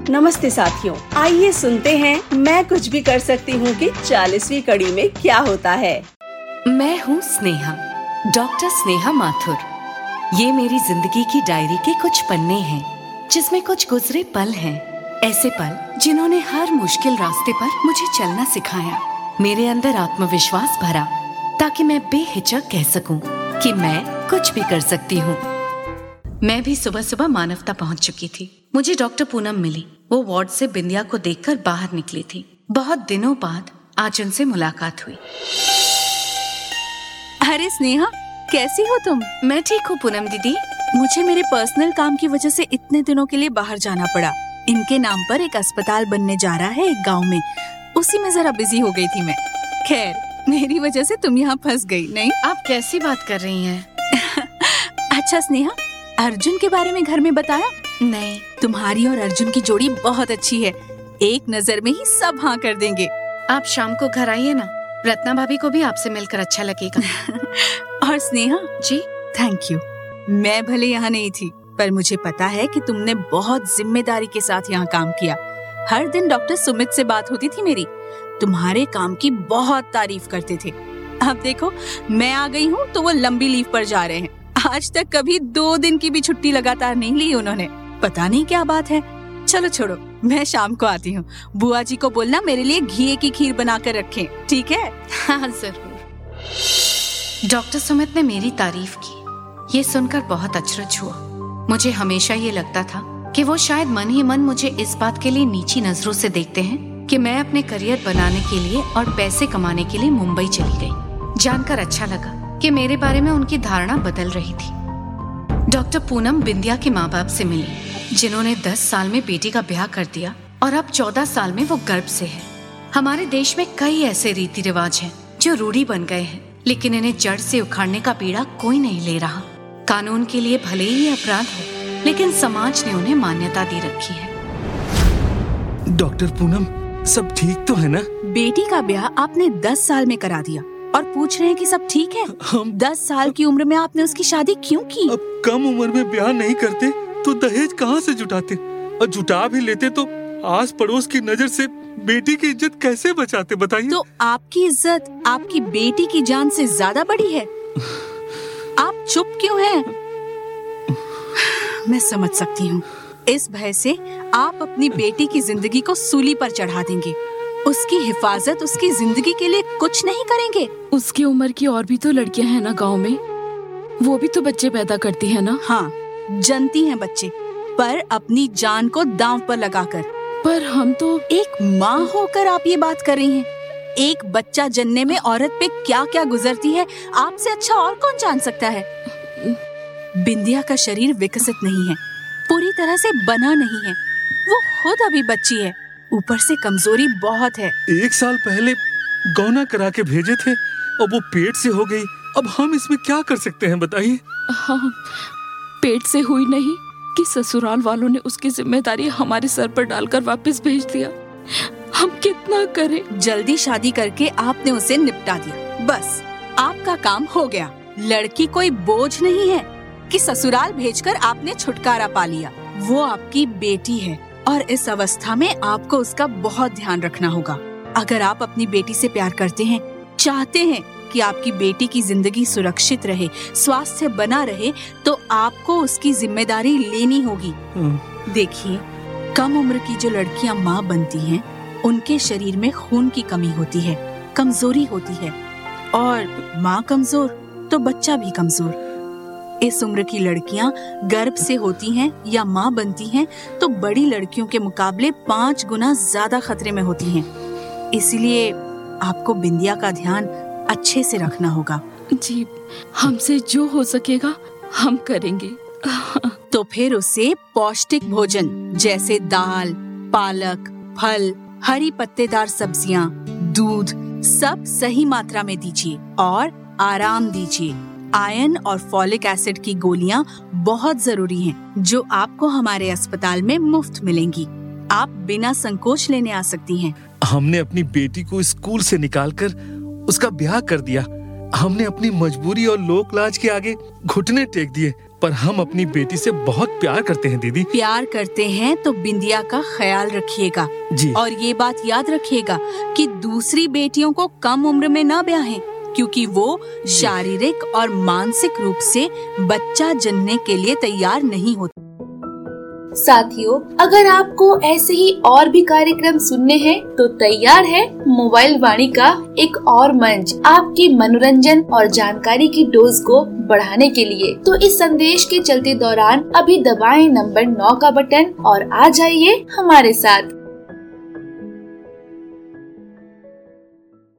नमस्ते साथियों, आइए सुनते हैं मैं कुछ भी कर सकती हूँ कि 40वीं कड़ी में क्या होता है। मैं हूँ स्नेहा, डॉक्टर स्नेहा माथुर। ये मेरी जिंदगी की डायरी के कुछ पन्ने हैं, जिसमें कुछ गुजरे पल हैं। ऐसे पल जिन्होंने हर मुश्किल रास्ते पर मुझे चलना सिखाया, मेरे अंदर आत्मविश्वास भरा, ताकि मैं बेहिचक कह सकूं कि मैं कुछ भी कर सकती हूँ। मैं भी सुबह सुबह मानवता पहुँच चुकी थी। मुझे डॉक्टर पूनम मिली। वो वार्ड से बिंदिया को देखकर बाहर निकली थी। बहुत दिनों बाद आज उनसे मुलाकात हुई। अरे स्नेहा, कैसी हो तुम? मैं ठीक हूँ पूनम दीदी। मुझे मेरे पर्सनल काम की वजह से इतने दिनों के लिए बाहर जाना पड़ा। इनके नाम पर एक अस्पताल बनने जा रहा है एक गांव में, उसी में जरा बिजी हो गई थी मैं। खैर, मेरी वजह से तुम यहाँ फंस गई नहीं? आप कैसी बात कर रही हैं? अच्छा स्नेहा, अर्जुन के बारे में घर में बताया? नहीं। तुम्हारी और अर्जुन की जोड़ी बहुत अच्छी है, एक नजर में ही सब हाँ कर देंगे। आप शाम को घर आइए ना, रत्ना भाभी को भी आपसे मिलकर अच्छा लगेगा। और स्नेहा जी, थैंक यू। मैं भले यहाँ नहीं थी, पर मुझे पता है कि तुमने बहुत जिम्मेदारी के साथ यहाँ काम किया। हर दिन डॉक्टर सुमित से बात होती थी मेरी, तुम्हारे काम की बहुत तारीफ करते थे। अब देखो, मैं आ गई हूँ तो वो लंबी लीव पर जा रहे हैं। आज तक कभी 2 दिन की भी छुट्टी लगातार नहीं ली उन्होंने, पता नहीं क्या बात है। चलो छोड़ो, मैं शाम को आती हूँ। बुआ जी को बोलना मेरे लिए घी की खीर बना कर रखें, ठीक है? हाँ जरूर। डॉक्टर सुमित ने मेरी तारीफ की, ये सुनकर बहुत अचरज हुआ। मुझे हमेशा ये लगता था कि वो शायद मन ही मन मुझे इस बात के लिए नीची नजरों से देखते हैं कि मैं अपने करियर बनाने के लिए और पैसे कमाने के लिए मुंबई चली गई। जानकर अच्छा लगा कि मेरे बारे में उनकी धारणा बदल रही थी। डॉक्टर पूनम बिंदिया के माँ बाप से मिली, जिन्होंने 10 साल में बेटी का ब्याह कर दिया और अब 14 साल में वो गर्भ से है। हमारे देश में कई ऐसे रीति रिवाज हैं जो रूढ़ी बन गए हैं, लेकिन इन्हें जड़ से उखाड़ने का बीड़ा कोई नहीं ले रहा। कानून के लिए भले ही अपराध हो, लेकिन समाज ने उन्हें मान्यता दे रखी है। डॉक्टर पूनम, सब ठीक तो है ना? बेटी का ब्याह आपने 10 साल में करा दिया और पूछ रहे हैं कि सब ठीक है? 10 साल की उम्र में आपने उसकी शादी क्यों की? अब कम उम्र में ब्याह नहीं करते तो दहेज कहाँ से जुटाते, और जुटा भी लेते तो आस पड़ोस की नजर से बेटी की इज्जत कैसे बचाते, बताइए? तो आपकी इज्जत आपकी बेटी की जान से ज्यादा बड़ी है। आप चुप क्यों हैं? मैं समझ सकती हूँ, इस भय से आप अपनी बेटी की जिंदगी को सूली पर चढ़ा देंगे। उसकी हिफाजत, उसकी जिंदगी के लिए कुछ नहीं करेंगे। उसकी उम्र की और भी तो लड़कियां हैं ना गांव में, वो भी तो बच्चे पैदा करती है ना? हाँ, जनती हैं बच्चे, पर अपनी जान को दांव पर लगाकर। पर हम तो एक माँ होकर आप ये बात कर रही हैं। एक बच्चा जनने में औरत पे क्या क्या गुजरती है, आपसे अच्छा और कौन जान सकता है? बिंदिया का शरीर विकसित नहीं है, पूरी तरह से बना नहीं है। वो खुद अभी बच्ची है, ऊपर से कमजोरी बहुत है। 1 साल पहले गौना करा के भेजे थे और वो पेट से हो गई। अब हम इसमें क्या कर सकते हैं, बताइए? हाँ, पेट से हुई नहीं कि ससुराल वालों ने उसकी जिम्मेदारी हमारे सर पर डालकर वापस भेज दिया। हम कितना करें? जल्दी शादी करके आपने उसे निपटा दिया, बस आपका काम हो गया। लड़की कोई बोझ नहीं है कि ससुराल भेजकर आपने छुटकारा पा लिया। वो आपकी बेटी है और इस अवस्था में आपको उसका बहुत ध्यान रखना होगा। अगर आप अपनी बेटी से प्यार करते हैं, चाहते हैं कि आपकी बेटी की जिंदगी सुरक्षित रहे, स्वास्थ्य बना रहे, तो आपको उसकी जिम्मेदारी लेनी होगी। देखिए, कम उम्र की जो लड़कियां माँ बनती हैं, उनके शरीर में खून की कमी होती है, कमजोरी होती है, और माँ कमजोर तो बच्चा भी कमजोर। इस उम्र की लड़कियां गर्भ से होती हैं या माँ बनती हैं तो बड़ी लड़कियों के मुकाबले 5 गुना ज्यादा खतरे में होती हैं। इसलिए आपको बिंदिया का ध्यान अच्छे से रखना होगा। जी, हमसे जो हो सकेगा हम करेंगे। तो फिर उसे पौष्टिक भोजन जैसे दाल, पालक, फल, हरी पत्तेदार सब्जियां, दूध सब सही मात्रा में दीजिए और आराम दीजिए। आयरन और फॉलिक एसिड की गोलियां बहुत जरूरी हैं, जो आपको हमारे अस्पताल में मुफ्त मिलेंगी। आप बिना संकोच लेने आ सकती हैं। हमने अपनी बेटी को स्कूल से निकालकर उसका ब्याह कर दिया। हमने अपनी मजबूरी और लोक लाज के आगे घुटने टेक दिए, पर हम अपनी बेटी से बहुत प्यार करते हैं दीदी। प्यार करते हैं तो बिंदिया का ख्याल रखिएगा जी। और ये बात याद रखिएगा कि दूसरी बेटियों को कम उम्र में न ब्याहें, क्योंकि वो शारीरिक और मानसिक रूप से बच्चा जनने के लिए तैयार नहीं होती। साथियों, अगर आपको ऐसे ही और भी कार्यक्रम सुनने हैं तो तैयार है मोबाइल वाणी का एक और मंच आपकी मनोरंजन और जानकारी की डोज को बढ़ाने के लिए। तो इस संदेश के चलते दौरान अभी दबाएं नंबर 9 का बटन और आ जाइए हमारे साथ।